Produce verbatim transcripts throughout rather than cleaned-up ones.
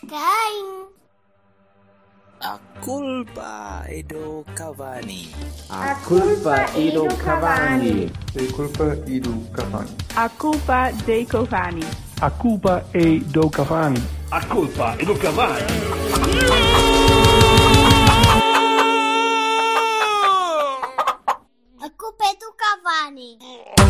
Quem? A culpa é do Cavani. A culpa é do Cavani. A culpa é do Cavani. A culpa dei Cavani. A culpa é do Cavani. A culpa é do Cavani. A culpa é do Cavani.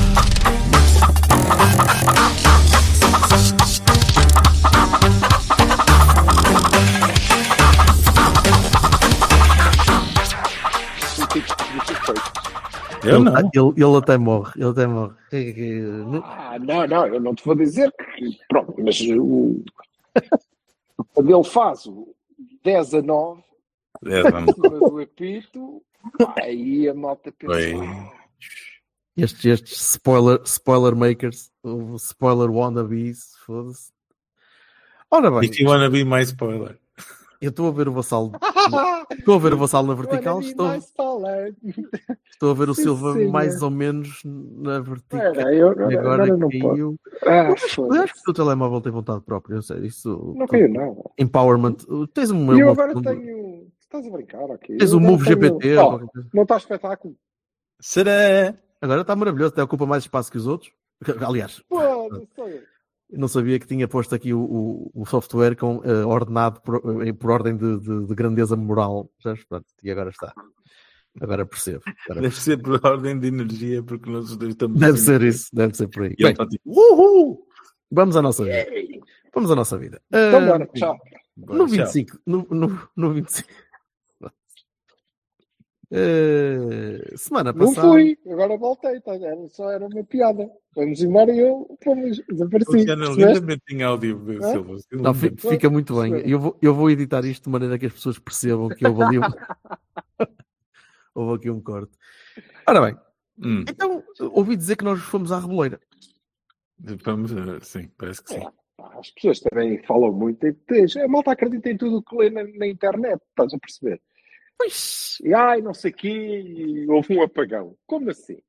Eu não. Ele, ele até morre. Ele até morre. Ah, não, não, eu não te vou dizer que. Pronto, mas o. Quando ele faz o dez a nove do apito, aí a malta pensa. Estes, estes spoiler, spoiler makers, spoiler wannabes, foda-se. Ora bem. E que wannabe mais spoiler? Eu estou a ver o Vassalo. Estou a ver o Vassalo na vertical. Estou, estou a ver o sim, Silva sim, mais é. ou menos na vertical. Era, eu, agora agora não caiu. Ah, acho, acho que o teu telemóvel tem vontade própria. Eu sei, isso. Não caiu, não. Empowerment. Tens um. E eu agora um, tenho. Estás a brincar aqui. Tens o um Move tenho... G P T. Oh, não está espetáculo. Será? Agora está maravilhoso. Até ocupa mais espaço que os outros. Aliás. Pô, não sei. Eu não sabia que tinha posto aqui o, o, o software com, uh, ordenado por, uh, por ordem de, de, de grandeza moral. Já, pronto, e agora está. Agora percebo. Agora deve percebo. ser por ordem de energia, porque nós estamos... Deve ser isso, deve ser por aí. E Bem, tá tipo, uhul! Vamos à nossa vida. Vamos à nossa vida. Uh, então, bora, tchau. No vinte e cinco... No, no, no vinte e cinco... Uh, semana passada... Não fui, agora voltei, tá? era, só era uma piada. Vamos embora e eu fomos, desapareci. Lindamente em áudio, Silva. Não, fica, fica muito bem. Eu vou, eu vou editar isto de maneira que as pessoas percebam que houve ali um... houve aqui um corte. Ora bem, hum. então ouvi dizer que nós fomos à Reboleira. Vamos, sim, parece que sim. É, as pessoas também falam muito. A malta acredita em tudo o que lê na, na internet, estás a perceber? Pois. E ai, não sei o quê, houve um apagão. Como assim?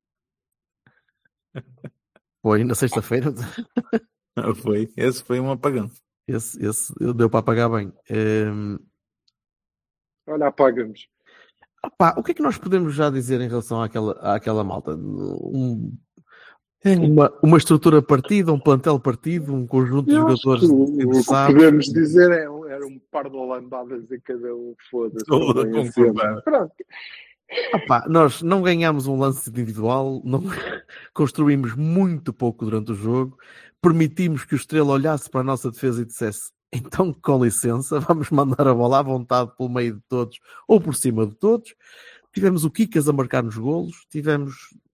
Foi na sexta-feira. Foi, esse foi um apagão. Esse, esse deu para apagar bem. Um... Olha, apagamos. Opa, o que é que nós podemos já dizer em relação àquela, àquela malta? Um, uma, uma estrutura partida, um plantel partido, um conjunto de jogadores o, o que podemos dizer é era um par de holandadas em cada um, foda-se. Pronto. Opa, nós não ganhámos um lance individual, não construímos muito pouco durante o jogo, permitimos que o Estrela olhasse para a nossa defesa e dissesse: então, com licença, vamos mandar a bola à vontade pelo meio de todos ou por cima de todos. Tivemos o Kikas a marcar nos golos, tivemos...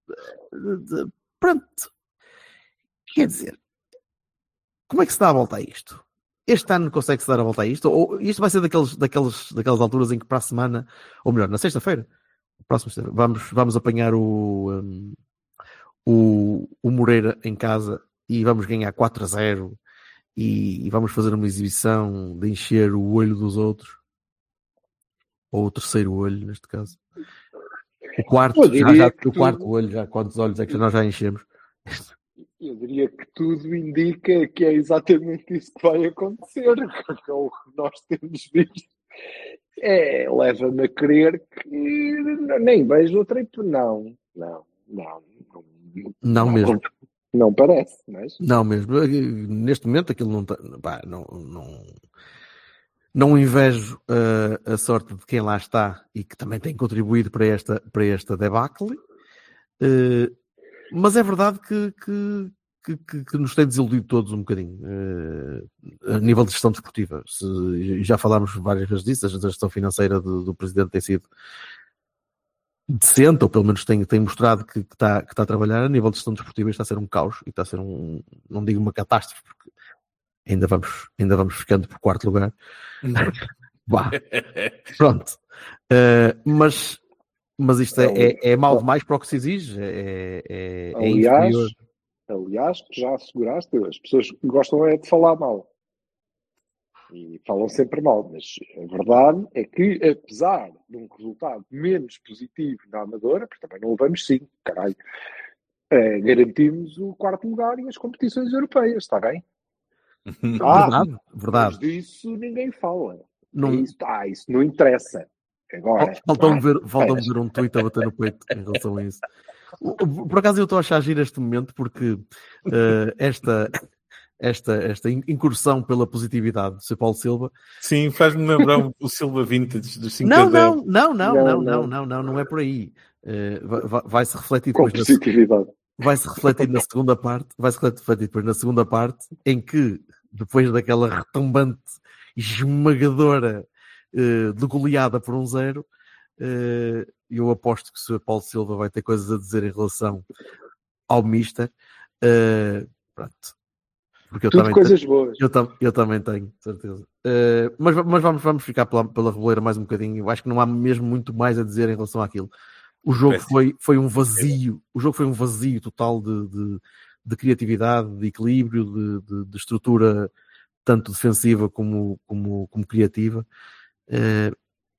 Pronto. Quer dizer, como é que se dá a volta a isto? Este ano consegue-se dar a volta a isto? Ou isto vai ser daqueles, daqueles, daquelas alturas em que para a semana, ou melhor, na sexta-feira, próxima, vamos, vamos apanhar o, um, o, o Moreira em casa e vamos ganhar quatro a zero e, e vamos fazer uma exibição de encher o olho dos outros, ou o terceiro olho, neste caso. O quarto, já, já, o tudo... quarto olho, já quantos olhos é que nós já enchemos? Eu diria que tudo indica que é exatamente isso que vai acontecer, porque é o que nós temos visto. É, leva-me a crer que nem vejo outra hipótese. Não, não, não. Não, não mesmo. Não, não parece, mas... Não mesmo. Neste momento aquilo não está... Não, não, não invejo uh, a sorte de quem lá está e que também tem contribuído para esta, para esta debacle. Uh, mas é verdade que, que, que, que nos tem desiludido todos um bocadinho uh, a nível de gestão desportiva. Se, já falámos várias vezes disso, a gestão financeira do, do Presidente tem sido decente, ou pelo menos tem, tem mostrado que, que, está, que está a trabalhar. A nível de gestão desportiva está a ser um caos e está a ser um, não digo uma catástrofe, porque ainda vamos, ainda vamos ficando por quarto lugar. Bah, pronto. Uh, mas, mas isto é, é, é mal demais para o que se exige. É, é, é aliás, inferior. aliás, tu já asseguraste, as pessoas gostam é de falar mal. E falam sempre mal, mas a verdade é que, apesar de um resultado menos positivo na Amadora, porque também não levamos cinco, caralho, é, garantimos o quarto lugar e as competições europeias, está bem? Ah, Verdade, verdade. mas disso ninguém fala. Não, Isso, ah, isso não interessa. Agora, faltam-me vai, ver, faltam mas- ver um tweet a bater no peito em relação a isso. O- o- Por acaso eu estou a achar giro este momento porque eh, esta, esta, esta in- incursão pela positividade do Sr. Paulo Silva. Sim, faz-me lembrar o- o Silva Vintage dos cinco Não, a zero. não, não, não, Não, não, não, não. não, não, não é por aí. Eh, vai- vai- Vai-se refletir com depois na, positividade. vai-se refletir na segunda parte, vai-se refletir depois na segunda parte, em que, depois daquela retumbante, esmagadora eh, de goleada por um zero, eh, eu aposto que o senhor Paulo Silva vai ter coisas a dizer em relação ao Mister. Eh, pronto. Porque eu Tudo também, coisas te- boas. eu, tam- eu também tenho, certeza. Eh, mas va- mas vamos, vamos ficar pela, pela reboleira mais um bocadinho. Eu acho que não há mesmo muito mais a dizer em relação àquilo. O jogo Péssimo. foi, foi um vazio, o jogo foi um vazio total de, de, de criatividade, de equilíbrio, de, de, de estrutura tanto defensiva como, como, como criativa. Eh,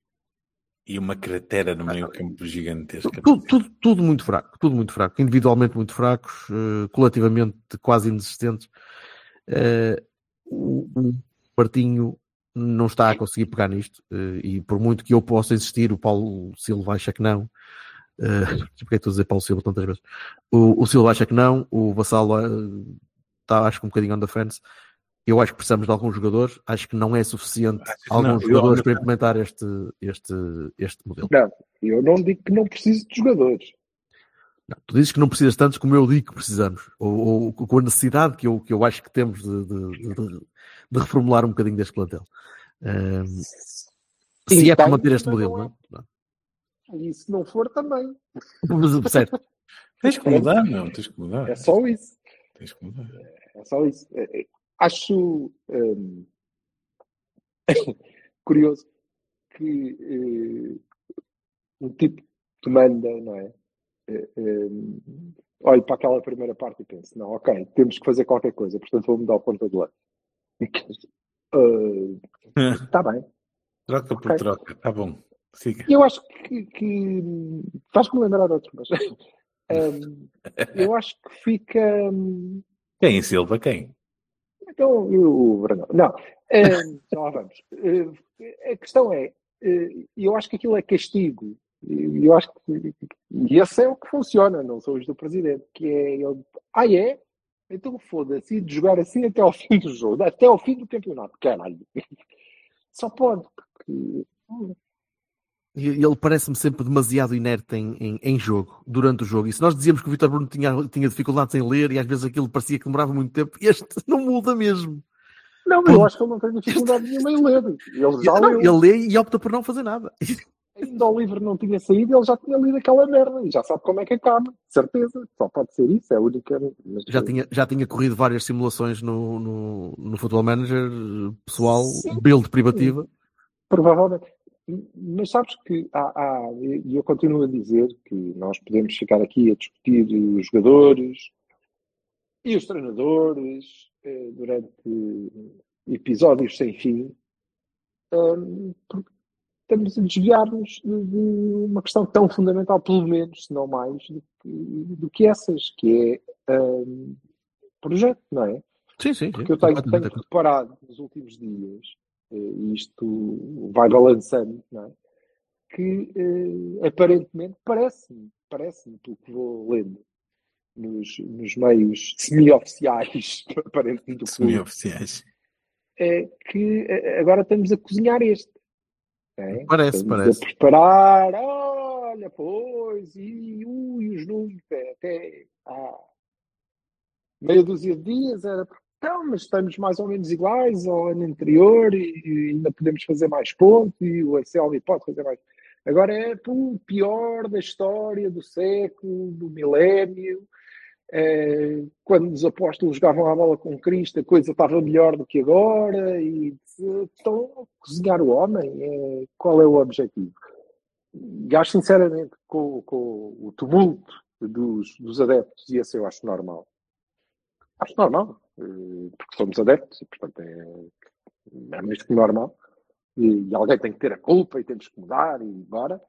E uma cratera no meio campo gigantesca. tudo, tudo, tudo muito fraco, tudo muito fraco, individualmente muito fracos, eh, coletivamente quase inexistentes. Eh, o, o Martinho não está a conseguir pegar nisto, eh, e por muito que eu possa insistir, o Paulo Silva acha que não. Uh, porque estou a dizer Paulo Silva tantas vezes. O, o Silva acha que não, o Vassalo está, acho que um bocadinho on the fence. Eu acho que precisamos de alguns jogadores, acho que não é suficiente Achas que alguns não? Eu- jogadores para implementar este, este, este modelo. Não, eu não digo que não preciso de jogadores. Não, tu dizes que não precisas tantos como eu digo que precisamos, ou, ou com a necessidade que eu, que eu acho que temos de, de, de, de reformular um bocadinho deste plantel. Um, se é para tem, manter este mas modelo, não é. não é? E se não for também. Mas, certo. Tens que mudar, não, tens que mudar. É só isso. Tens que mudar. É só isso. É, é, acho hum, curioso que eh, um tipo que manda, não é? Eh, hum, olhe para aquela primeira parte e pense, não, ok, temos que fazer qualquer coisa, portanto vou mudar o ponta de lança. Está bem. Troca por Ok. troca, tá bom. Siga. Eu acho que, que faz-me lembrar de outros, mas hum, eu acho que fica. hum, Quem, Silva? Quem? Então, e o Brandão. Não, hum, já lá vamos. Hum, a questão é, hum, eu acho que aquilo é castigo. E eu acho que e esse é o que funciona, não são os do presidente, que é ele. Ah, é? Então foda-se, e de jogar assim até ao fim do jogo, até ao fim do campeonato, caralho. Só pode, porque. hum, E ele parece-me sempre demasiado inerte em, em, em jogo, durante o jogo. E se nós dizíamos que o Vítor Bruno tinha, tinha dificuldades em ler e às vezes aquilo parecia que demorava muito tempo, este não muda mesmo. Não, mas eu acho que ele não tem dificuldade nenhuma em ler. Ele já Não, leu. ele lê e opta por não fazer nada. Ainda o livro não tinha saído, ele já tinha lido aquela merda e já sabe como é que acaba, de certeza. Só pode ser isso, é a única. Mas, Já tinha, já tinha corrido várias simulações no, no, no Football Manager pessoal, Sim. build privativa. Provavelmente. Mas sabes que há, há, e eu continuo a dizer que nós podemos ficar aqui a discutir os jogadores e os treinadores eh, durante episódios sem fim, hum, porque estamos a desviar-nos de, de uma questão tão fundamental, pelo menos, se não mais, do que, do que essas, que é hum, projeto, não é? Sim, sim, sim. Porque eu tenho, completamente tenho reparado nos últimos dias, eh, e isto vai balançando, não é? Que eh, aparentemente parece-me, parece-me, pelo que vou lendo nos, nos meios semi-oficiais, aparentemente do clube, Semi-oficiais. é que eh, agora estamos a cozinhar este. não é? Parece, estamos parece. a preparar, olha, pois, e, ui, os números, é, até há meia dúzia de dias era, então, mas estamos mais ou menos iguais ao ano anterior e, e ainda podemos fazer mais pontos e o Excel pode fazer mais. Agora é o pior da história do século, do milénio. É, quando os apóstolos jogavam a bola com Cristo, a coisa estava melhor do que agora. E estão a cozinhar o homem. É, qual é o objetivo? E acho sinceramente com, com o tumulto dos, dos adeptos, e esse eu acho normal. Acho normal, porque somos adeptos e, portanto, é, é mais que normal. E, e alguém tem que ter a culpa e temos que mudar e bora.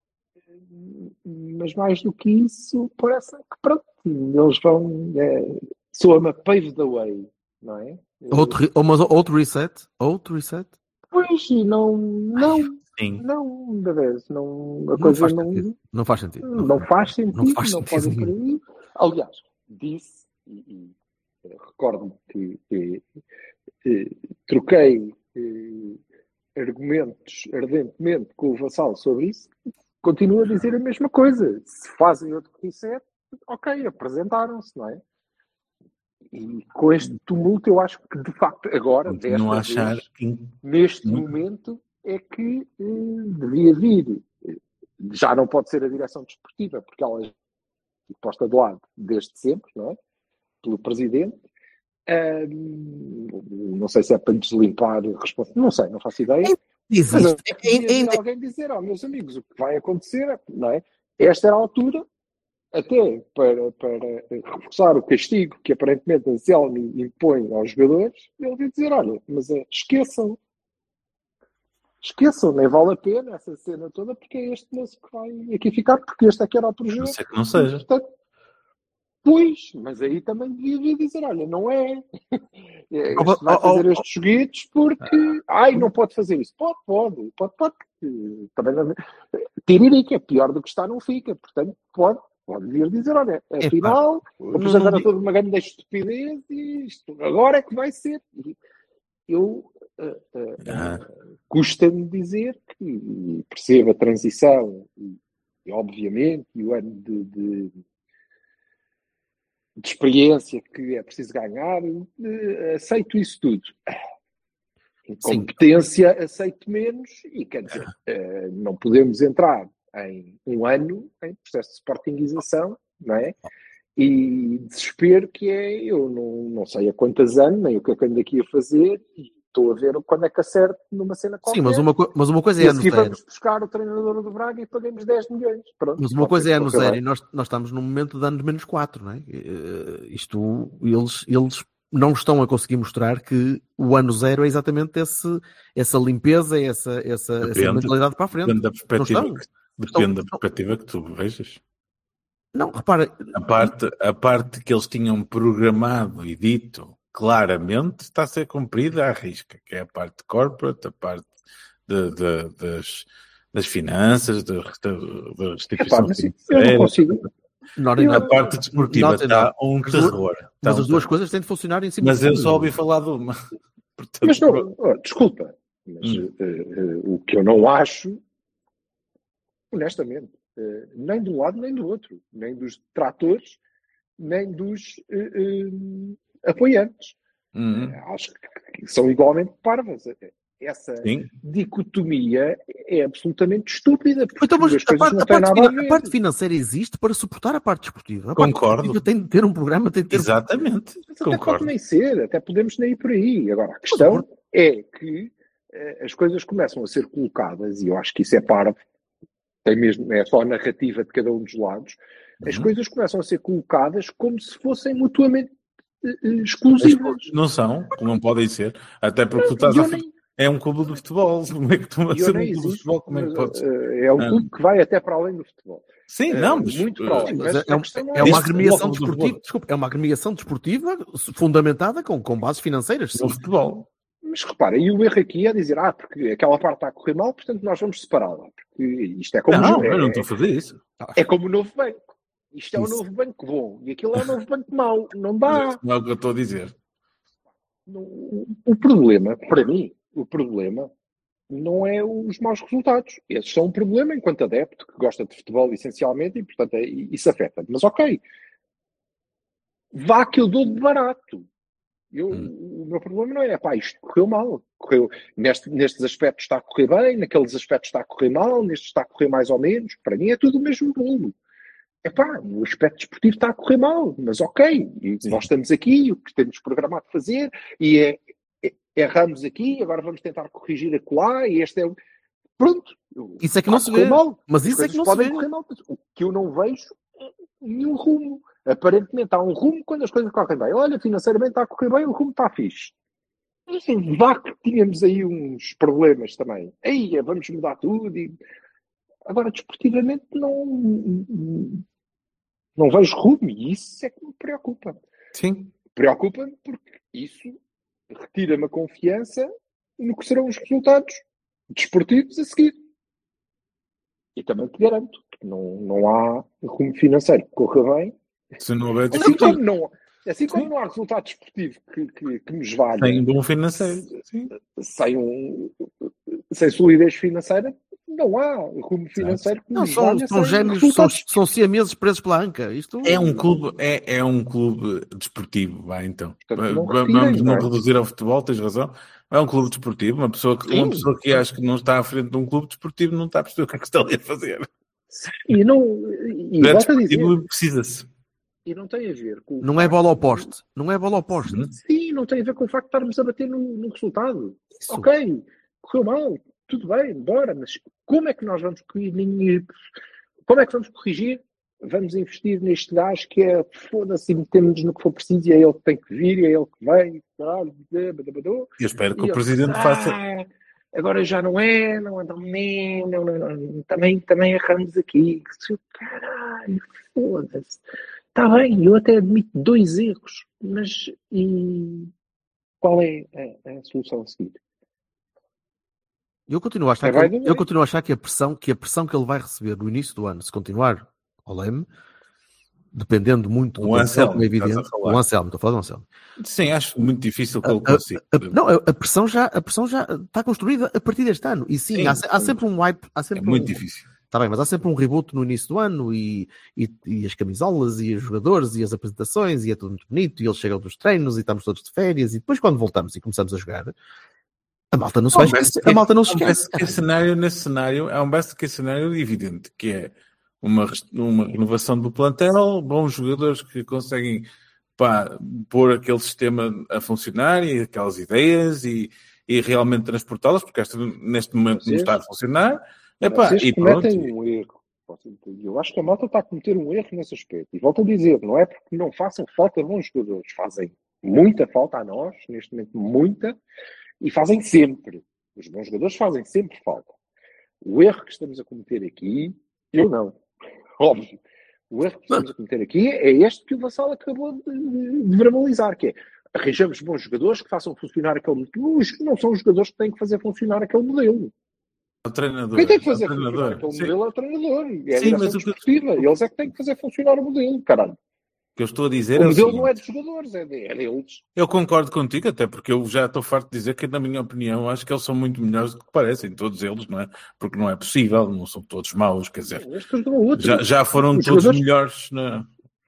Mas mais do que isso, parece que pronto, eles vão. É, soa-me a pave the way, não é? Outro, ou, mas outro reset? Outro reset? Pois, e não, não, Sim. não, da vez, não, a Não coisa faz não, sentido. Não faz sentido. não faz sentido, Não não, faz sentido podem por nenhum. aí. Aliás, disse, e, e eh, recordo-me que, que eh, troquei eh, argumentos ardentemente com o Vassal sobre isso, continuo a dizer a mesma coisa. Se fazem outro reset, ok, apresentaram-se, não é? E com este tumulto, eu acho que, de facto, agora, Continuo a desta achar vez, que neste Não. momento, é que eh, devia vir. Já não pode ser a direção desportiva, porque ela é posta de lado desde sempre, não é? Pelo presidente. Ahm, não sei se é para deslimpar a resposta, não sei, não faço ideia. Mas Existe. é que devia vir Ainda- alguém dizer, ó, meus amigos, o que vai acontecer, não é? Esta era a altura, até para, para reforçar o castigo que aparentemente a Anselmi impõe aos jogadores, ele devia dizer, olha, mas é, esqueçam, esqueçam, nem vale a pena essa cena toda, porque é este moço que vai aqui ficar, porque este é que era o não projeto. sei que não seja. E, portanto, pois, mas aí também devia vir dizer, olha, não é. Este vai fazer estes joguitos porque, ai, não pode fazer isso. Pode, pode, pode, pode. Também não... Tiririca, pior do que está não fica. Portanto, pode, pode vir dizer, olha, afinal, vamos agora toda uma grande estupidez e isto agora é que vai ser. Eu uh, uh, Ah. uh, custa-me dizer que e percebo a transição e, e obviamente, e o ano de, de de experiência que é preciso ganhar, eh, aceito isso tudo. Competência aceito menos e, quer dizer, eh, não podemos entrar em um ano em processo de sportingização, não é? E desespero que é, eu não, não sei há quantos anos, nem o que é que ando aqui a fazer, e estou a ver quando é que acerto numa cena qualquer. Sim, mas uma, co- mas uma coisa é e a ano seguir zero. vamos buscar o treinador do Braga e pagamos dez milhões. Pronto, Mas uma pode coisa ser é que ano corra zero bem. e nós, nós estamos num momento de anos menos quatro, não é? Eh, Isto, eles, eles não estão a conseguir mostrar que o ano zero é exatamente esse, essa limpeza, essa, essa, essa Depende, mentalidade para a frente. depende da perspectiva, Não estão. que, depende Estão- da perspectiva que tu vejas. Não, repara, A parte, a parte que eles tinham programado e dito claramente está a ser cumprida à risca, que é a parte corporate, a parte de, de- das, das finanças, da da- da restituição Epá, mas eu não financeira. consigo. Nori, Eu- A Nori, parte desportiva Nota, está Nota. um As duas- terror. Está mas um as duas terror. coisas têm de funcionar em cima Mas de eu si só ouvi mesmo. falar de uma. Portanto, Mas não, oh, desculpa, mas Hum. eh, eh, o que eu não acho, honestamente, eh, nem de um lado nem do outro, nem dos detratores, nem dos eh, eh, apoiantes. Uhum. Eh, acho que são igualmente parvas. Essa Sim. dicotomia é absolutamente estúpida, porque Então, mas as a coisas parte, não a, têm parte nada a finan- a ver. parte financeira existe para suportar a parte desportiva. A parte Concordo. desportiva tem de ter um programa, tem de ter Exatamente. Mas até pode Concordo. nem ser, até podemos nem ir por aí. Agora, a questão é que eh, as coisas começam a ser colocadas, e eu acho que isso é parvo, tem mesmo, é só a narrativa de cada um dos lados, as Uhum. coisas começam a ser colocadas como se fossem mutuamente eh, eh, exclusivas. Não são, não podem ser. Até porque tu estás E a eu fa- nem- É um clube do futebol. Como é que tu vas e eu ser um nem clube de existo, futebol? Como é que mas, podes? eh, é um Ah. clube que vai até para além do futebol. Sim, Eh, não, mas. muito para além. Sim, Mas mas é, a um- questão não é é uma Isso, essa. agremiação futebol, desportiva, futebol. desculpa, é uma agremiação desportiva fundamentada com, com bases financeiras, sim. No futebol. Mas repara, e o erro aqui é dizer, ah, porque aquela parte está a correr mal, portanto nós vamos separá-la. Porque isto é como, Não, o- é, eu não estou a fazer isso. é como o novo banco. Isto é o Isso. novo banco bom e aquilo é o novo banco mau. Não Mas dá. isso não é o que eu estou a dizer. Não- O problema, para mim, o problema não é os maus resultados. Esses são um problema enquanto adepto que gosta de futebol essencialmente e, portanto, é- isso afeta. Mas ok, vá que eu dou de barato. Eu, Hum. O meu problema não é, pá, isto correu mal. Correu, neste, nestes aspectos está a correr bem, naqueles aspectos está a correr mal, nestes está a correr mais ou menos. Para mim é tudo o mesmo bolo. Epá, o aspecto desportivo está a correr mal, mas ok, e Sim. nós estamos aqui, o que temos programado fazer, e é, é, erramos aqui, agora vamos tentar corrigir acolá, e este é o... Pronto. Isso é que não Está se a correr vê. mal. Mas As isso é coisas que não se podem vê. correr mal. Mas o que eu não vejo é nenhum rumo. Aparentemente há um rumo quando as coisas correm bem. Olha, financeiramente está a correr bem, o rumo está fixe. Mas assim, vá que tínhamos aí uns problemas também. Aí, vamos mudar tudo. E... Agora, desportivamente, não, não vejo rumo. E isso é que me preocupa. Sim. Preocupa-me porque isso retira-me a confiança no que serão os resultados desportivos a seguir. E também te garanto que não, não há rumo financeiro que corra bem. Se não houver Assim como não, assim como não há resultado desportivo que, que, que nos valha. Sem um bom financeiro. Sim. Sem, um, sem solidez financeira, não há rumo financeiro que Não, nos são, valha. são gêmeos, são, são siameses presos pela anca. Isto... É um clube, é, é um clube desportivo, vai então. Portanto, não Vamos retirem, não não é? reduzir ao futebol, tens razão. É um clube desportivo, uma pessoa que, uma pessoa que acha que não está à frente de um clube desportivo não está a perceber o que é que está ali a fazer. E não, e É volto a dizer, desportivo, precisa-se. e não tem a ver com o Não é facto bola ao de- poste. Não é bola ao poste. Sim, não tem a ver com o facto de estarmos a bater no, no resultado. Isso. Ok, correu mal, tudo bem, bora, mas como é que nós vamos corrigir? Como é que vamos corrigir? Vamos investir neste gajo que é, foda-se, e metemos-nos no que for preciso, e é ele que tem que vir, e é ele que vem, caralho, badabadô. Eu espero que E o ele, presidente ah, faça. agora já não é, não é, não, não, não, não, também, também erramos aqui. Caralho, foda-se. Está bem, eu até admito dois erros, mas e qual é a, a solução a seguir? Eu continuo a achar, É que, vai ele- do eu bem. continuo a achar que a pressão que a pressão que ele vai receber no início do ano, se continuar ao leme, dependendo muito do O plantel, Anselmo, como é estás a evidente, falar. o Anselmo, estou a falar do Anselmo. Sim, acho muito difícil que ele A- consiga. a- não, a, a pressão já a pressão já está construída a partir deste ano. E sim, Sim, há, se- há sim. sempre um hype, há É sempre muito um, difícil. Está bem, mas há sempre um reboot no início do ano e, e, e as camisolas e os jogadores e as apresentações e é tudo muito bonito e eles chegam dos treinos e estamos todos de férias e depois quando voltamos e começamos a jogar a malta não se vai esquecer. A malta não se Há um esquece. best case cenário nesse cenário, há um best case cenário evidente, que é uma, res- uma renovação do plantel, bons jogadores que conseguem pá, pôr aquele sistema a funcionar e aquelas ideias e, e realmente transportá-las, porque esta, neste momento não Vocês- está a funcionar. Epá, Vocês e pronto. cometem um erro. Eu acho que a malta está a cometer um erro nesse aspecto. E volto a dizer, não é porque não façam falta bons jogadores. Fazem muita falta a nós, neste momento muita, e fazem sempre. Os bons jogadores fazem sempre falta. O erro que estamos a cometer aqui, eu não. Óbvio. O erro que estamos a cometer aqui é este que o Vassal acabou de, de verbalizar, que é arranjamos bons jogadores que façam funcionar aquele modelo. Os que não são os jogadores que têm que fazer funcionar aquele modelo. O treinador. Quem tem que o fazer funcionar treinador. aquele Sim. modelo é o treinador. É a Sim, direção mas o que- desportiva. Eles é que têm que fazer funcionar o modelo, caralho. O que eu estou a dizer O é o modelo seguinte, não é dos jogadores, é, de, é deles. eu concordo contigo, até porque eu já estou farto de dizer que, na minha opinião, acho que eles são muito melhores do que parecem, todos eles, não é? Porque não é possível, não são todos maus, quer dizer, Estes não outros. já, já foram Os todos jogadores- melhores na...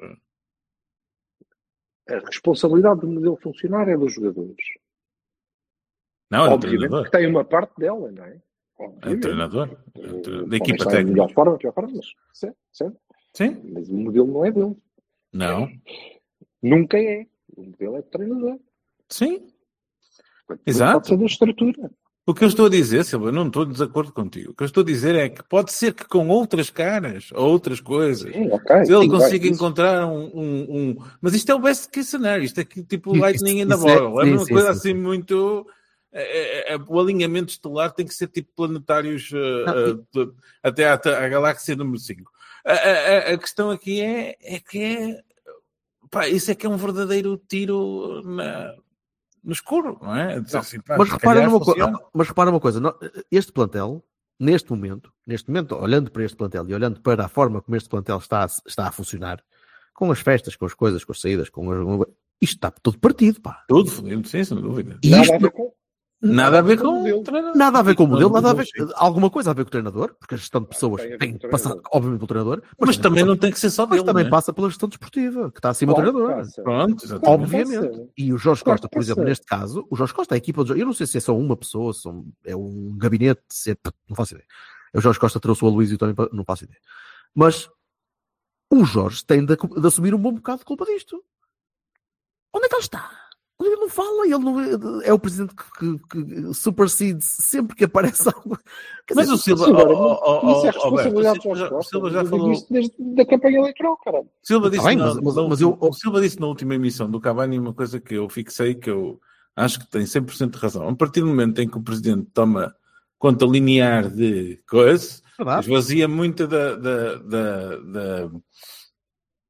A responsabilidade do modelo funcionar é dos jogadores. Não, é o Obviamente treinador. que tem uma parte dela, não é? É o Obviamente. treinador. É o Eh, treinador. Da podem equipa estar em técnica. melhor forma, pior forma, mas certo, certo. Sim? Mas o modelo não é dele. Não. Nunca é. O modelo é do treinador. Sim. Portanto, Exato. Pode ser da estrutura. O que eu estou a dizer, Silva, não estou em desacordo contigo. O que eu estou a dizer é que pode ser que com outras caras ou outras coisas, Sim, ok. se ele sim, consiga vai, isso. encontrar um, um, um- Mas isto é o best case scenario. Isto é que, tipo Isso- lightning in the isso é- bottle. É, sim, uma sim, coisa sim, assim sim. muito... é- é- é- o alinhamento estelar tem que ser tipo planetários uh, Não, uh, de- até à, à galáxia número cinco. A, a- a questão aqui é, é que é... Pá, isso é que é um verdadeiro tiro na, no escuro, não é? Dizer assim, pá, Mas se repara, calhar numa co- funciona. mas repara uma coisa, no- este plantel, neste momento, neste momento, olhando para este plantel e olhando para a forma como este plantel está a, está a funcionar, com as festas, com as coisas, com as saídas, com as, isto está todo partido, pá. Tudo fodido, sim, sem dúvida. E Nada isto a ver com. Nada a ver com o modelo. o treinador. nada a ver com o modelo, nada a ver, Sim. alguma coisa a ver com o treinador, porque a gestão de pessoas tem a ver tem com o que passar, treinador. obviamente, pelo treinador, Mas também passa- não tem que ser só mas dele, também né? passa pela gestão desportiva, que está acima Claro do que treinador. passa. Pronto, exatamente. Obviamente. Passa. E o Jorge Claro Costa, que por exemplo, passa. neste caso, o Jorge Costa, a equipa do Jorge, eu não sei se é só uma pessoa, se são- é um gabinete, se é, não faço ideia. O Jorge Costa trouxe o Aloysio também, para- não faço ideia. Mas o Jorge tem de, de assumir um bom bocado de culpa disto. Onde é que ele está? Ele não fala, ele não é, é o presidente que, que, que supersede sempre que aparece algo. Quer Mas dizer, o Silva, Sim, agora, oh, oh, oh, isso é oh, responsabilidade Alberto, dos o Silva- o Costa. Silva já Eu digo falou. isto desde a campanha eleitoral, caralho. Silva Tá disse, bem, na, mas- mas- na- mas eu- o Silva disse na última emissão do Cavani uma coisa que eu fixei, que eu acho que tem cem por cento de razão. A partir do momento em que o presidente toma conta linear de coisa, verdade. esvazia muito da, da, da, da,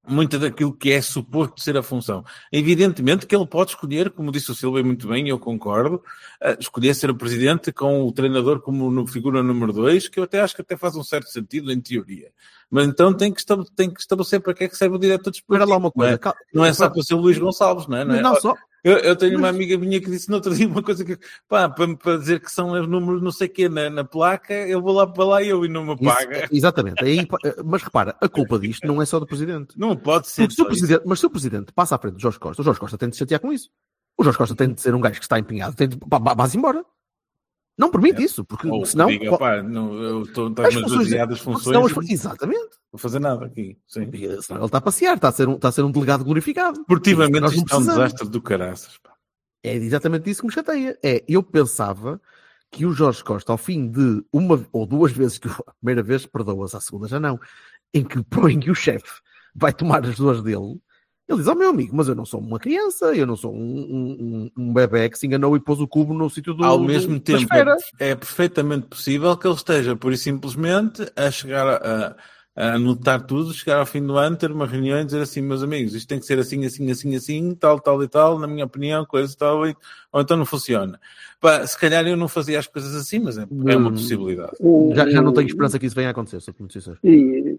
muito daquilo que é suposto ser a função. Evidentemente que ele pode escolher, como disse o Silva muito bem, e eu concordo, uh, escolher ser o presidente com o treinador como no, figura número dois, que eu até acho que até faz um certo sentido em teoria. Mas então tem que estabelecer, tem que estabelecer para que é que serve o diretor desportivo. Espera lá uma coisa. Não é, não é só para ser o Luís Gonçalves, não é? Não, é? Não só. Eu, eu tenho uma amiga minha que disse no outro dia uma coisa que, pá, para, para dizer que são os números não sei o quê na, na placa, eu vou lá para lá e eu e não me paga. Isso, exatamente. Aí, mas repara, a culpa disto não é só do presidente. Não pode ser. Se o presidente, mas se o presidente passa à frente do Jorge Costa, o Jorge Costa tem de se chatear com isso. O Jorge Costa tem de ser um gajo que está empenhado, tem de, pá, vá-se embora. Não permite é. isso, porque Ou senão... Diga, pá, não, eu estou a esvaziar das funções. As, exatamente. Não vou fazer nada aqui. Sim. Ele está a passear, está a ser um, está a ser um delegado glorificado. Esportivamente isto é um desastre do caraças, pá. É exatamente isso que me chateia. É, eu pensava que o Jorge Costa, ao fim de uma ou duas vezes, que a primeira vez perdoa-se, a segunda já não, em que, em que o chefe vai tomar as duas dele, ele diz, ó oh, meu amigo, mas eu não sou uma criança, eu não sou um, um, um bebé que se enganou e pôs o cubo no sítio do... Ao mesmo do, tempo, é, é perfeitamente possível que ele esteja, por e simplesmente, a chegar a... a anotar tudo, chegar ao fim do ano, ter uma reunião e dizer assim, meus amigos, isto tem que ser assim, assim, assim, assim, tal, tal e tal, na minha opinião, coisa tal, e... ou então não funciona. Pá, se calhar eu não fazia as coisas assim, mas é, é uma possibilidade. Já, já não tenho esperança que isso venha a acontecer, sou muito sincero. E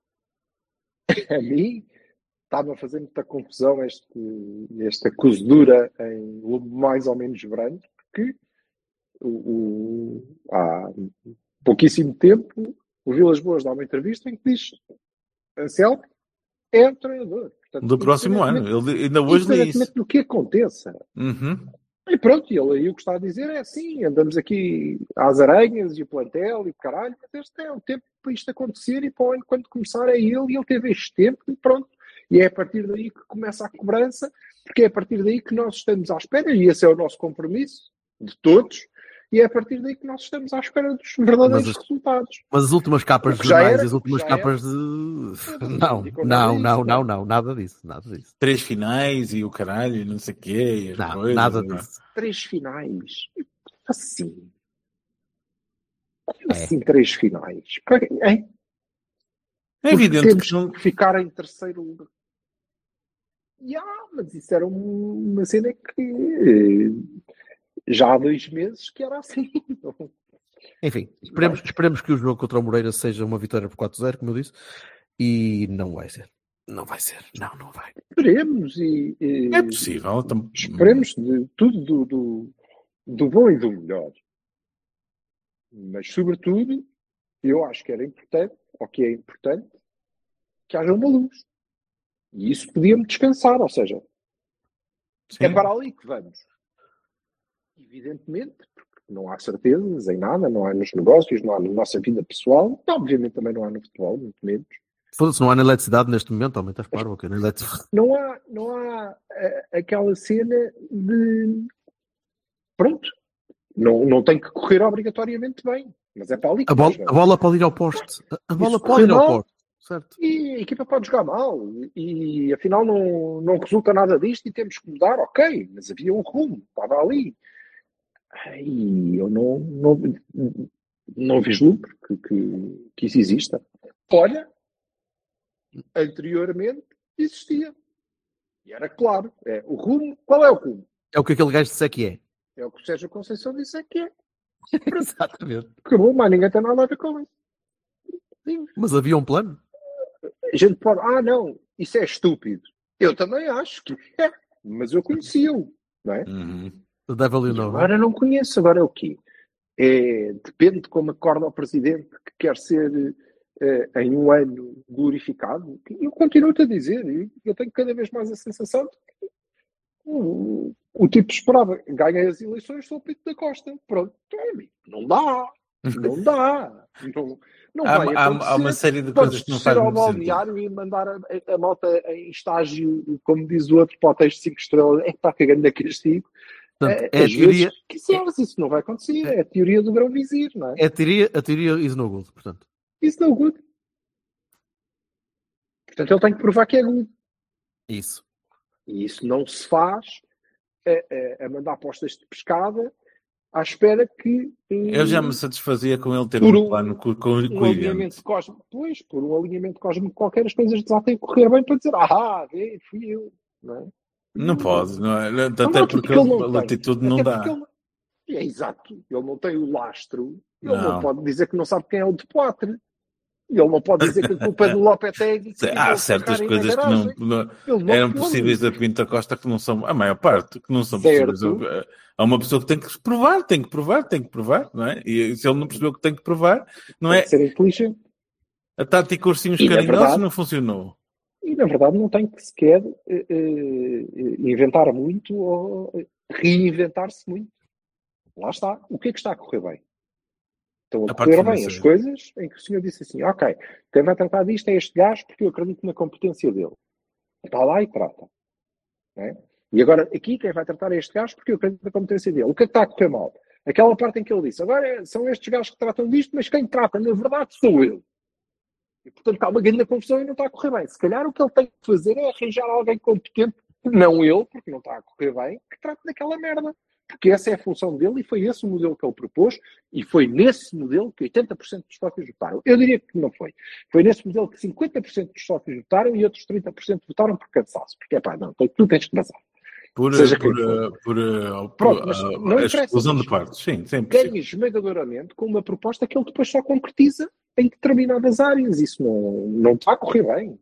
a mim estava a fazer muita confusão este, esta cozedura em mais ou menos branco, porque o, o, há pouquíssimo tempo o Vilas Boas dá uma entrevista em que diz Anselmo é o treinador. Portanto, do próximo ano. Ele ainda hoje lê isso. Do que aconteça. Uhum. E pronto, ele aí o que está a dizer é assim, andamos aqui às aranhas e o plantel e o caralho, mas este é o tempo para isto acontecer e para o ano, quando começar é ele e ele teve este tempo e pronto. E é a partir daí que começa a cobrança, porque é a partir daí que nós estamos à espera, e esse é o nosso compromisso de todos, e é a partir daí que nós estamos à espera dos verdadeiros mas, resultados. Mas as últimas capas de jornais e as últimas capas era. de... Não, não, não, não, não, nada disso, nada disso. Três finais e o caralho e não sei o quê. E as não, coisas, nada não. disso. Três finais? Assim? Como é. assim três finais? Hein? É evidente temos que não... que ficar em terceiro lugar. Yeah, mas isso era uma cena que... já há dois meses que era assim. Enfim, esperemos, esperemos que o jogo contra o Moreira seja uma vitória por quatro a zero, como eu disse, e não vai ser. Não vai ser. Não, não vai. Esperemos e... e é possível. Tam... Esperemos de tudo do, do, do bom e do melhor. Mas, sobretudo, eu acho que era importante, ou que é importante, que haja uma luz. E isso podia-me descansar, ou seja, Sim. é para ali que vamos. Evidentemente, porque não há certezas em nada, não há nos negócios, não há na nossa vida pessoal, e, obviamente também não há no futebol, muito menos. Foda-se, não há na eletricidade neste momento, aumenta as parvas, ok? Não há, não há uh, aquela cena de... Pronto, não, não tem que correr obrigatoriamente bem, mas é para ali que a bola, a bola pode ir ao poste. A bola Isso pode ir ao poste. Certo. E a equipa pode jogar mal e, e afinal não, não resulta nada disto e temos que mudar, ok, mas havia um rumo, estava ali. E eu não, não, não vislumbro que, que, que isso exista. Olha, anteriormente existia. E era claro. É, o rumo, qual é o rumo? É o que aquele gajo disse que é. É o que o Sérgio Conceição disse que é. Exatamente. Acabou, mas ninguém tem nada a ver com isso. Sim, mas havia um plano. A gente pode, ah não, isso é estúpido. Eu também acho que é, mas eu conhecia-o, não é? Uhum. The devil you know. Agora não conheço, agora é o quê? É, depende de como acorda o presidente que quer ser é, em um ano glorificado. Eu continuo-te a dizer, eu tenho cada vez mais a sensação de que o, o tipo esperava, ganhei as eleições, sou o Pinto da Costa. Pronto, não dá, não dá. Não, não há, vai há, há uma série de coisas que não fazem muito sentido. Ao balneário e mandar a, a, a malta em estágio, como diz o outro, para hotéis de cinco estrelas, é que está cagando a castigo. Portanto, é, é a teoria... Quiseres, isso não vai acontecer. É a teoria do grão vizir, não é? É a teoria, a teoria is no good, portanto. Is no good. Portanto, ele tem que provar que é good. Isso. E isso não se faz a, a, a mandar apostas de pescada à espera que... Eu já me satisfazia com ele ter por um um, plano co- co- um coerente. alinhamento cósmico. Pois, por um alinhamento cósmico qualquer, as coisas desatem a correr bem para dizer, ah, vê, fui eu. Não é? Não pode, não é? Não, Até não, porque porque ele não a tem. latitude não Até dá. porque ele- É exato. Ele não tem o lastro. Ele não, Não. pode dizer que não sabe quem é o de Poitre. Ele não pode dizer que a culpa é do Lopetegui. que Há ficou certas Ferrari na coisas que não, garagem. não- Ele não eram pode. possíveis da Pinta Costa que não são, a maior parte, que não são Certo. possíveis. Há uma pessoa que tem que provar, tem que provar, tem que provar, não é? E se ele não percebeu que tem que provar, não Tem é? que ser inteligente. A tática ursinhos E, na carinhosos verdade- não funcionou. E, na verdade, não tem que sequer eh, eh, inventar muito ou reinventar-se muito. Lá está. O que é que está a correr bem? Estão a A parte correr bem financeira. as coisas em que o senhor disse assim, ok, quem vai tratar disto é este gajo porque eu acredito na competência dele. Está lá e trata. Não é? E agora, aqui, quem vai tratar é este gajo porque eu acredito na competência dele. O que é que está a correr mal? Aquela parte em que ele disse, agora são estes gajos que tratam disto, mas quem trata, na verdade, sou eu. E, portanto, há uma grande confusão e não está a correr bem. Se calhar o que ele tem que fazer é arranjar alguém competente, não ele, porque não está a correr bem, que trate daquela merda. Porque essa é a função dele e foi esse o modelo que ele propôs e foi nesse modelo que oitenta por cento dos sócios votaram. Eu diria que não foi. Foi nesse modelo que cinquenta por cento dos sócios votaram e outros trinta por cento votaram por cansaço. Porque, é pá, não, tu tens que bazar. Por, Seja por, quem for. por, por, Pronto, mas a- não a interessa, exclusão mas de partes. Sim, sempre. ganha esmagadoramente com uma proposta que ele depois só concretiza em determinadas áreas. Isso não, não está a correr bem.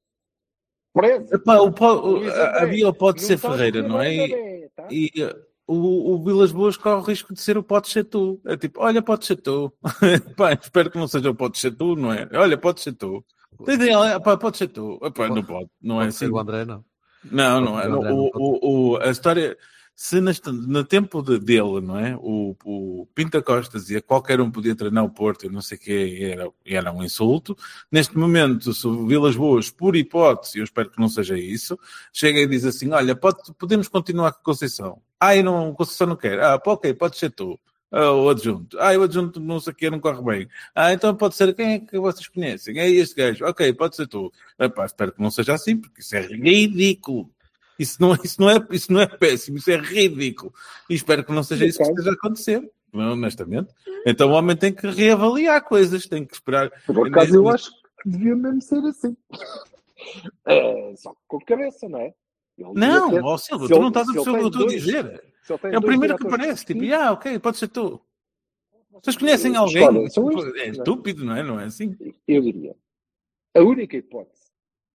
Preze. Epá, o po- o- Luís André, havia o Pode não Ser está a Ferreira, correr não é? bem, E, bebê, tá? e, uh, o, o Vilas Boas corre o risco de ser o Pode Ser Tu. É tipo, olha, pode ser tu. Pá, espero que não seja o Pode Ser Tu, não é? Olha, pode ser tu. Tem ideia, pá, pode ser tu. Epá, não pode, não é Pode ser assim. o André, não. Não, Pode não é. ser o Não, André, o, não pode. o, o- a história, se neste, no tempo de- dele, não é? O, o Pinta Costa dizia que qualquer um podia treinar o Porto, eu não sei o que, era, era um insulto. Neste momento, se o Vilas Boas, por hipótese, eu espero que não seja isso, chega e diz assim: olha, pode, podemos continuar com a Conceição. Ah, e não, Conceição não quer. Ah, pá, ok, pode ser tu. Ah, o adjunto. Ah, o adjunto não sei o que, não corre bem. Ah, então pode ser quem é que vocês conhecem? É este gajo. Ok, pode ser tu. Epá, espero que não seja assim, porque isso é ridículo. Isso não, isso, não é, isso não é péssimo, isso é ridículo. E espero que não seja isso que esteja a acontecer, honestamente. Então o homem tem que reavaliar coisas, tem que esperar. Por acaso eu acho que devia mesmo ser assim. É, só que com cabeça, não é? Ele Não, devia ter- ó Silva, se tu ele- não estás a se ele perceber o que eu tem estou a dois- dizer. se ele tem É o dois primeiro que diretores aparece, tipo, executivos, ah, ok, pode ser tu. Vocês conhecem alguém? escolhem, são estes, É não é? estúpido, não é? Não é assim? Eu diria. A única hipótese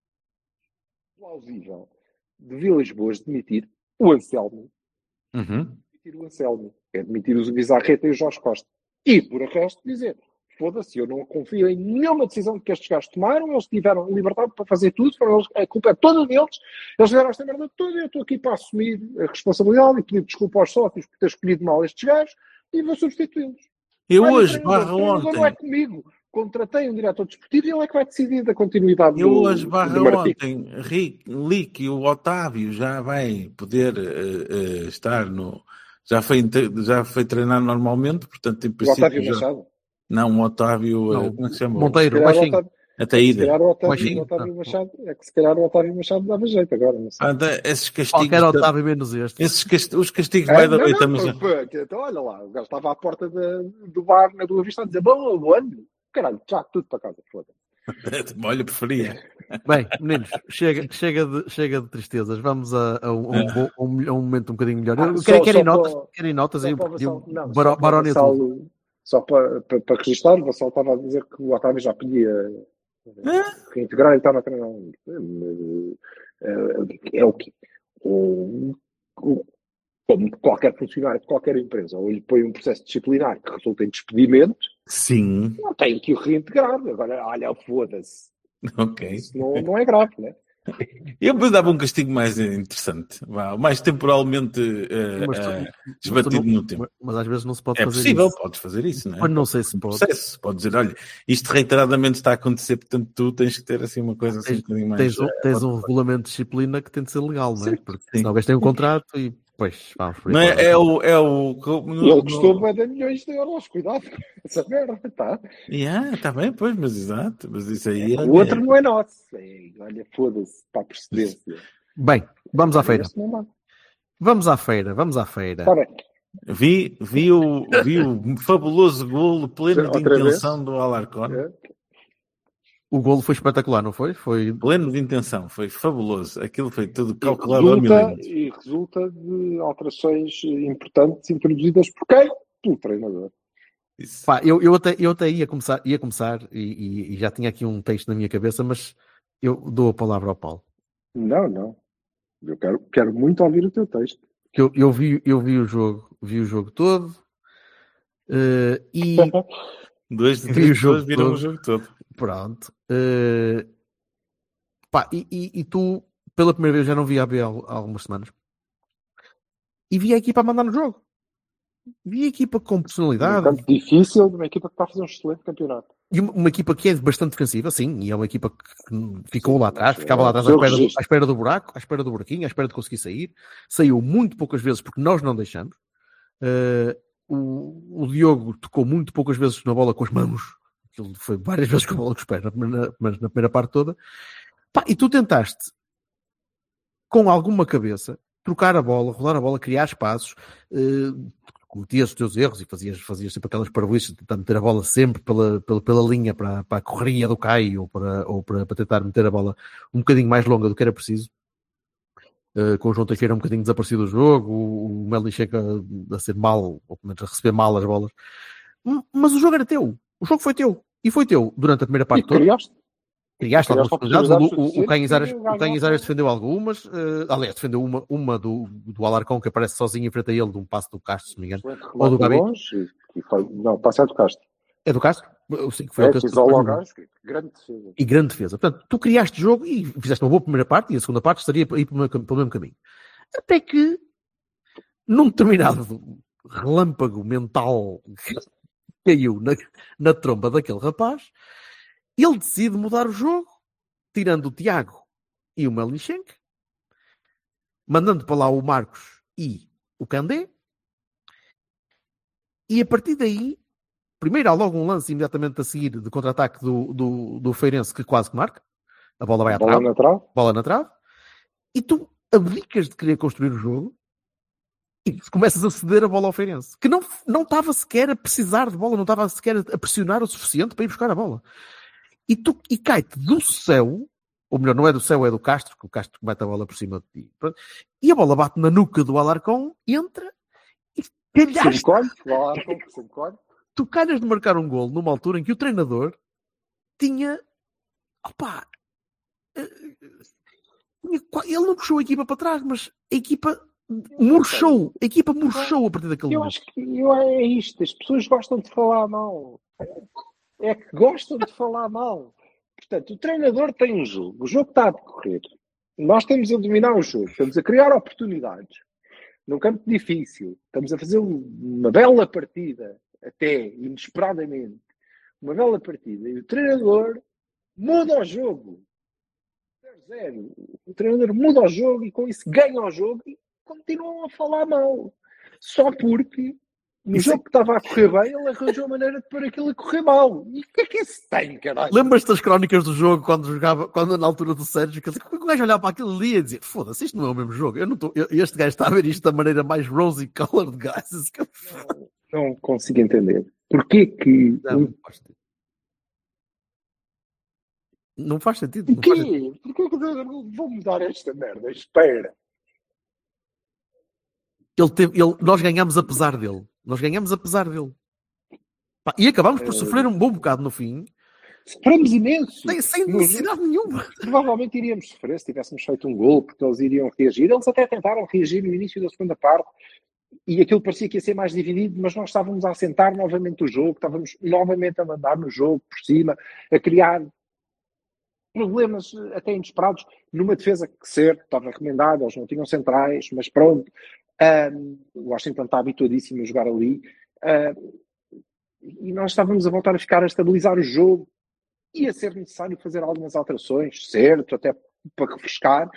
plausível de Vilas Boas demitir o Anselmo, Uhum. demitir o Anselmo, é demitir o Bizarreta e o Jorge Costa. E, por o resto, dizer, foda-se, eu não confio em nenhuma decisão que estes gajos tomaram, eles tiveram liberdade para fazer tudo, foram eles, a culpa é toda deles, eles fizeram esta merda toda, eu estou aqui para assumir a responsabilidade e pedir desculpa aos sócios por ter escolhido mal estes gajos e vou substituí-los. Eu Olha, hoje, o treinador, barra o treinador não é ontem, comigo. Contratei um diretor desportivo e ele é que vai decidir da continuidade eu do, hoje, barra do Martim. ontem, ri- li que o Otávio já vai poder eh, eh, estar no... Já foi, inte- já foi treinar normalmente, portanto, em O princípio... Otávio já- Machado. Não, o Otávio... eh, Não, como é que se chama? Monteiro, Se calhar o baixinho. Otávio- Até Se ida. calhar o Otávio, Baixinho. o Otávio Machado, é que se calhar o Otávio Machado dava jeito agora, não sei. Ah, da- esses castigos... Qualquer da- Otávio menos este. Esses cast- os castigos É, vai da não, noite, não, estamos... pô, pô, então olha lá, o gajo estava à porta de- do bar na Boa Vista a dizer, bom, onde? Caralho, já, tudo para casa, foda-se. Olha, preferia. Bem, meninos, chega, chega, de, chega de tristezas. Vamos a, a um, a um bo- a um- a um momento um bocadinho melhor. Ah, Eu- só- querem, querem só notas? para- Querem notas Só aí? para o Porque Vassal- eu- não, Baró- só para o Barónia Vassal- tudo. Só para, para, para registrar, o Vassal estava a dizer que o Otávio já podia reintegrar e estava a treinar. É o quê? O, o, como qualquer funcionário de qualquer empresa, ou lhe põe um processo disciplinar que resulta em despedimento, Sim, não tem que o reintegrar. Agora, olha, foda-se. ok. Isso não, não é grave, né? Eu depois dava um castigo mais interessante, vá, mais temporalmente eh, Mas tu- eh, mas tu esbatido não- no tempo. mas- Mas às vezes não se pode É fazer possível, isso. podes fazer isso, não é? Mas não sei se pode. Processo, pode dizer, olha, isto reiteradamente está a acontecer, portanto tu tens que ter assim uma coisa assim um bocadinho mais... Tens, um, eh, tens um regulamento de disciplina que tem de ser legal, não é? Sim, Porque sim. senão o gajo tem um contrato e, pois, vamos por aí Não fora. é, é o... É o no- E ele no- custou bué de milhões de euros, cuidado com essa merda, tá? Yeah, está bem, pois, mas exato, mas isso aí... O outro não é nosso. É, olha, foda-se, para a procedência. Bem, vamos à feira. Esse não dá. Vamos à feira, vamos à feira. Está bem. Vi, vi, o, vi o fabuloso golo pleno de Outra intenção vez? do Alarcón. É. O golo foi espetacular, não foi? Foi Pleno de intenção, foi fabuloso. Aquilo foi tudo E calculado a resulta, milímetros. e resulta de alterações importantes introduzidas por quem? Pelo treinador. Isso. Pá, eu, eu, até, eu até ia começar, ia começar e, e- e já tinha aqui um texto na minha cabeça, mas eu dou a palavra ao Paulo. Não, não. Eu quero, quero muito ouvir o teu texto. Que Eu, eu, vi, eu vi o jogo, vi o jogo todo eh, e Dois de Vi três o jogo pessoas viram todo. o jogo todo. pronto. eh, pá, e, e- e tu, pela primeira vez, já não vi a B há, há algumas semanas. E vi a equipa a mandar no jogo. Vi a equipa com Um personalidade. campo difícil de uma equipa que está a fazer um excelente campeonato. E uma, uma equipa que é bastante defensiva, sim, e é uma equipa que ficou Sim, lá atrás, mas, ficava lá é, atrás à seu espera, do, registro. à espera do buraco, à espera do buraquinho, à espera de conseguir sair. Saiu muito poucas vezes porque nós não deixamos. Uh, o, o Diogo tocou muito poucas vezes na bola com as mãos. Aquilo foi várias vezes com a bola com os pés, na primeira- mas na primeira parte toda. Pá, e tu tentaste, com alguma cabeça, trocar a bola, rolar a bola, criar espaços, uh, cometias os teus erros e fazias, fazias sempre aquelas parvoíces de tentar meter a bola sempre pela, pela, pela linha para, para a correria do Caio ou, para, ou para, para tentar meter a bola um bocadinho mais longa do que era preciso. Uh, com o João Teixeira um bocadinho desaparecido do jogo, o, o Melnichenko a, a ser mal, ou pelo menos a receber mal as bolas. Hum, Mas o jogo era teu. O jogo foi teu. E foi teu durante a primeira E parte toda. criaste. Criaste algumas criaste oportunidades. O, oportunidades o, o suficientes Caio Izares, para o Caio ganhar. Izares defendeu algumas. Uh, aliás, defendeu uma, uma do, do Alarcón que aparece sozinho em frente a ele de um passo do Castro, se não me engano. Excelente Ou do remate Gabi. longe e foi, não, passa a do Castro. É do Castro? Eu sei que foi É, ele que isola o gajo, grande defesa. E grande defesa. Portanto, tu criaste jogo e fizeste uma boa primeira parte e a segunda parte estaria a ir pelo mesmo, pelo mesmo caminho. Até que, num determinado relâmpago mental que caiu na, na tromba daquele rapaz, ele decide mudar o jogo, tirando o Tiago e o Melnichenko, mandando para lá o Marcos e o Candé, e a partir daí, primeiro há logo um lance imediatamente a seguir de contra-ataque do, do, do Feirense que quase que marca, a bola vai à Bola trave, na trave. bola na trave, e tu abdicas de querer construir o jogo e começas a ceder a bola ao Feirense, que não, não estava sequer a precisar de bola, não estava sequer a pressionar o suficiente para ir buscar a bola. E, tu, e cai-te do céu, ou melhor, não é do céu, é do Castro, que o Castro mete a bola por cima de ti. Pronto. E a bola bate na nuca do Alarcón, entra e calhaste. Se encolhe, vai lá, se encolhe. Tu calhas de marcar um golo numa altura em que o treinador tinha, opá, ele não puxou a equipa para trás, mas a equipa murchou, a equipa murchou a partir daquele Eu momento. acho que eu, é isto, as pessoas gostam de falar mal. É que gostam de falar mal. Portanto, o treinador tem um jogo, o jogo está a decorrer. Nós estamos a dominar o jogo, estamos a criar oportunidades num campo difícil, estamos a fazer uma bela partida, até inesperadamente, uma bela partida, e o treinador muda o jogo. zero zero. O treinador muda o jogo e com isso ganha o jogo e continuam a falar mal. Só porque no Isso jogo que estava a correr bem, ele arranjou a maneira de pôr aquilo a correr mal. E o que é que esse tem, caralho? Lembras-te das crónicas do jogo quando jogava, quando na altura do Sérgio, que ele como é que o gajo olhava para aquilo ali e dizia: foda-se, isto não é o mesmo jogo. Eu não tô, eu, este gajo está a ver isto da maneira mais rosy colored glasses que eu... Não, não consigo entender. Porquê que. Não, não faz sentido. Não faz sentido. O Não faz sentido. quê? Porquê que eu vou mudar esta merda? Espera. Ele teve, ele, nós ganhamos apesar dele. Nós ganhamos apesar dele. Pá, e acabámos por sofrer um bom bocado no fim. Sofremos imenso. Sem, sem necessidade nenhuma. Provavelmente iríamos sofrer se tivéssemos feito um gol, porque eles iriam reagir. Eles até tentaram reagir no início da segunda parte e aquilo parecia que ia ser mais dividido, mas nós estávamos a assentar novamente o jogo, estávamos novamente a mandar no jogo por cima, a criar problemas até inesperados numa defesa que certo, estava recomendada, eles não tinham centrais, mas pronto. Um, o Washington está habituadíssimo a jogar ali. Um, e nós estávamos a voltar a ficar a estabilizar o jogo. Ia ser necessário fazer algumas alterações, certo, até para refrescar.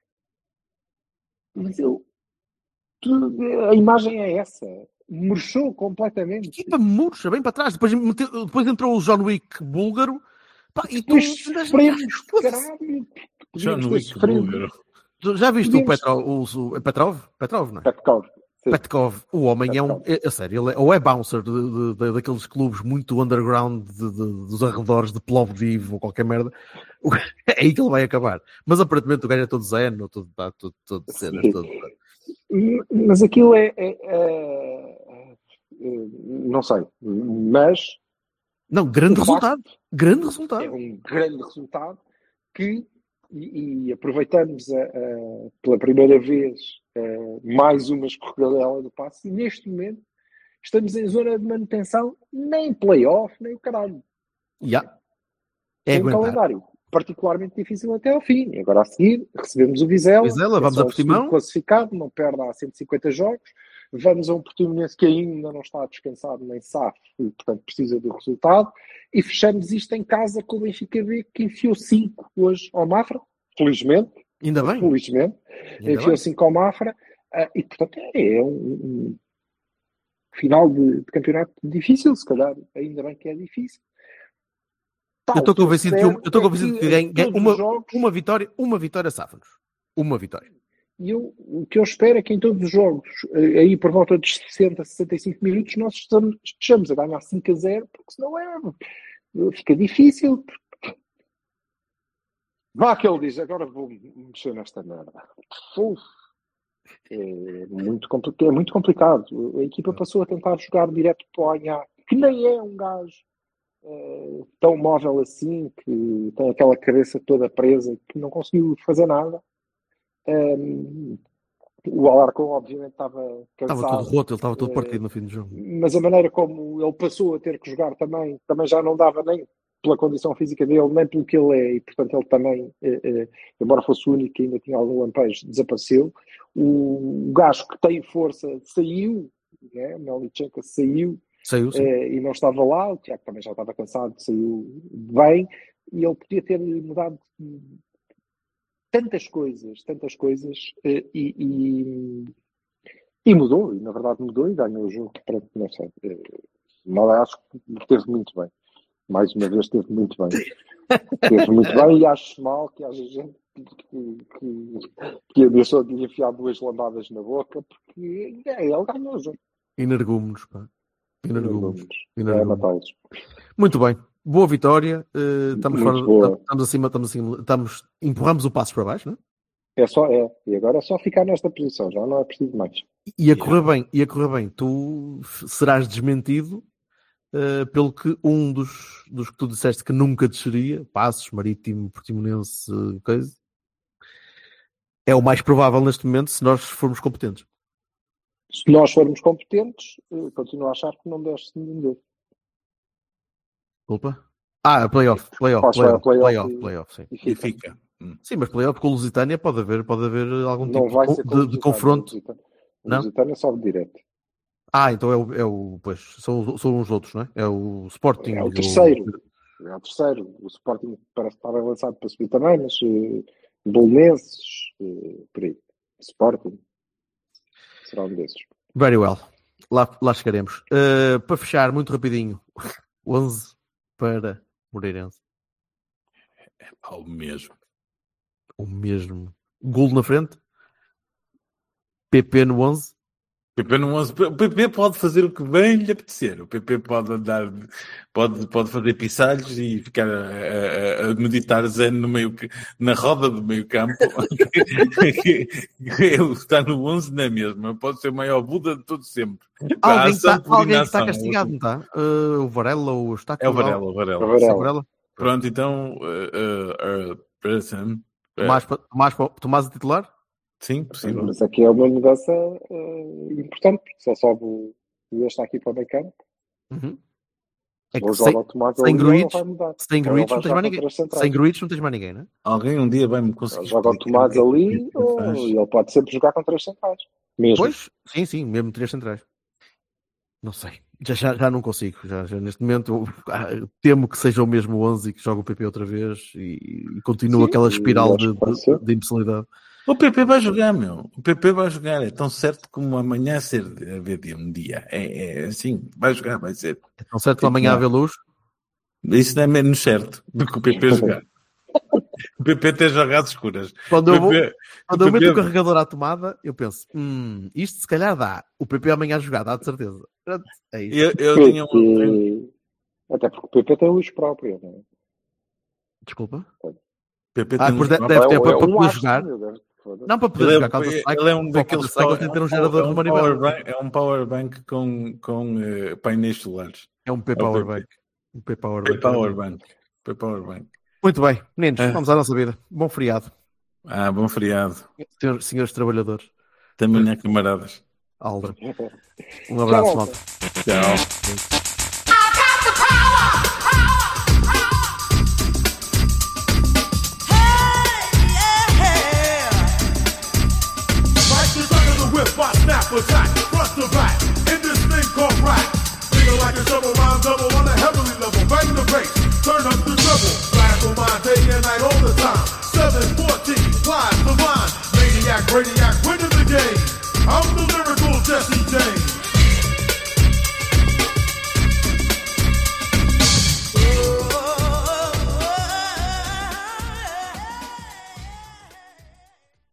Mas eu, tu, a imagem é essa. Murchou completamente. Equipa murcha, bem para trás. Depois, meteu, depois entrou o John Wick búlgaro. Pá, e tu Depois sofremos, caralho. John Wick búlgaro. Já viste Podíamos... o, Petro, o, o Petrov? Petrov, não é? Petkov. Petkov, o homem é um. É, é sério, ele é, ou é bouncer de, de, de, daqueles clubes muito underground de, de, dos arredores de Plovdiv ou qualquer merda. É aí que ele vai acabar. Mas aparentemente o gajo é todo zen, ou todo, tá, todo, todo cenas, todo. Mas aquilo é, é, é, é. Não sei. Mas. Não, grande resultado. Facto, grande resultado. É um grande resultado que. E, e aproveitamos a, a, pela primeira vez a, mais uma escorregadela do passe, e neste momento estamos em zona de manutenção, nem playoff, nem o caralho. Yeah. É um calendário particularmente difícil até ao fim. E agora a seguir recebemos o Vizela, Vizela vamos a Portimão, classificado, não perde há cento e cinquenta jogos. Vamos a um Portimonense que ainda não está descansado nem sabe, e portanto precisa do resultado. E fechamos isto em casa com o Benfica B, que enfiou cinco hoje ao Mafra, felizmente. Ainda bem. Felizmente. Ainda enfiou cinco ao Mafra. Uh, e portanto é um, um final de, de campeonato difícil, se calhar. Ainda bem que é difícil. Tal, eu estou convencido que, eu estou convencido que ganhe, ganhe uma, jogos, uma vitória, uma vitória safa-nos. Uma vitória. E eu, o que eu espero é que em todos os jogos, aí por volta de sessenta, sessenta e cinco minutos, nós estamos, estejamos a ganhar cinco a zero, porque senão é, fica difícil. Vá que ele diz, agora vou mexer nesta merda. Uf, é, muito complicado, é muito complicado. A equipa passou a tentar jogar direto para o Anhá, que nem é um gajo é, tão móvel assim, que tem aquela cabeça toda presa, que não conseguiu fazer nada. Um, o Alarcón obviamente estava cansado, estava todo roto, ele estava todo partido no fim do jogo, mas a maneira como ele passou a ter que jogar também, também já não dava nem pela condição física dele, nem pelo que ele é, e portanto ele também, eh, eh, embora fosse o único que ainda tinha algum lampejo, desapareceu. O, o gajo que tem força saiu, né? Melnichenko saiu, saiu eh, e não estava lá. O Tiago também já estava cansado, saiu bem, e ele podia ter mudado tantas coisas, tantas coisas, e, e, e mudou, e na verdade mudou e ganhou o jogo. Pronto, não sei, mas acho que esteve muito bem, mais uma vez esteve muito bem, esteve muito bem, e acho mal que haja gente que, que, que deixou de lhe enfiar duas lambadas na boca, porque é, ele ganhou o jogo. Energúmenos, pá. Energúmenos. Energúmenos. É, muito bem. Boa vitória, uh, estamos, fora, estamos acima, estamos acima, estamos, empurramos o passo para baixo, não é? É só, é, e agora é só ficar nesta posição, já não é preciso mais. E a correr bem, e a correr bem, tu serás desmentido uh, pelo que um dos, dos que tu disseste que nunca desceria, Passos, Marítimo, Portimonense, coisa, é o mais provável neste momento se nós formos competentes. Se nós formos competentes, continuo a achar que não desce nenhum deles. Desculpa? Ah, playoff, playoff, playoff, playoff, playoff, sim. E fica. Sim, mas playoff com o Lusitânia pode haver, pode haver algum não tipo vai de, ser de, de confronto. O Lusitânia sobe direto. Ah, então é o, é o pois, são, são os outros, não é? É o Sporting. É o terceiro. O... É o terceiro. O Sporting parece que estava lançado para subir também, mas uh, Bolonenses, uh, por aí. Sporting. Será um desses. Very well. Lá, lá chegaremos. Uh, para fechar, muito rapidinho. onze para Moreirense. É o mesmo. O mesmo. Gol na frente. P P no onze. P P no onze. O P P pode fazer o que bem lhe apetecer. O P P pode andar, pode, pode fazer pissalhos e ficar a, a, a meditar zen no meio, na roda do meio campo. Ele está no onze na mesma. Pode ser o maior Buda de todo sempre. Alguém está, alguém está castigado, não está? Uh, o Varela ou o Estaco? É o Varela, o Varela. O Varela. Varela. Pronto, então... Uh, uh, uh, Tomás, Tomás, Tomás a titular? Sim, possível. Mas aqui é uma mudança uh, importante, porque só sobe o Luís está aqui para o meio campo. Uhum. É que ou sem, joga o Tomás sem gruitos, sem ou gruitos não tens mais ninguém. Sem gruitos não tens mais ninguém, não é? Alguém um dia vai-me conseguir. Joga o Tomás ali, ou ele pode sempre jogar com três centrais. Mesmo. Pois, sim, sim, mesmo três centrais. Não sei. Já, já, já não consigo. Já, já neste momento eu, ah, temo que seja o mesmo onze e que jogue o P P outra vez e, e continue aquela espiral de, de, de imbecilidade. O P P vai jogar, meu. O P P vai jogar. É tão certo como amanhã ser haver dia um dia. É, é assim, vai jogar, vai ser. É tão certo que amanhã haver luz. Isso não é menos certo do que o P P jogar. O P P tem jogadas escuras. Quando eu, vou, P P, quando eu P P... meto o carregador à tomada, eu penso, hum, isto se calhar dá. O P P amanhã a jogar, dá de certeza. É isso. Eu, eu P P... tinha um... Até porque o P P tem luz própria, não é? Desculpa. P P Ah, tem pois um... deve, deve ter é, para, é para um poder astro, jogar. meu Deus. Não, para poder Ele jogar é, Counter-Strike. ele é um daqueles Counter-Strike tem que ter um gerador é de um manivela. power bank, é um power bank com, com uh, painéis solares. É um P Power Bank. Um P Power Bank. Power Bank. P Power Bank. Muito bem, meninos, É. vamos à nossa vida. Bom feriado. Ah, bom feriado. Senhores, senhores trabalhadores. Também é camaradas. Aldra. Um abraço, Tchau. malta. Tchau. Attack, front to back, in this thing called rap. Feel like a double rhyme double on a heavenly level. Bang the bass, turn up the treble. Radical mind day and night all the time. seven fourteen, wise, divine. Maniac, radiac, winning the game. I'm the lyrical Jesse James.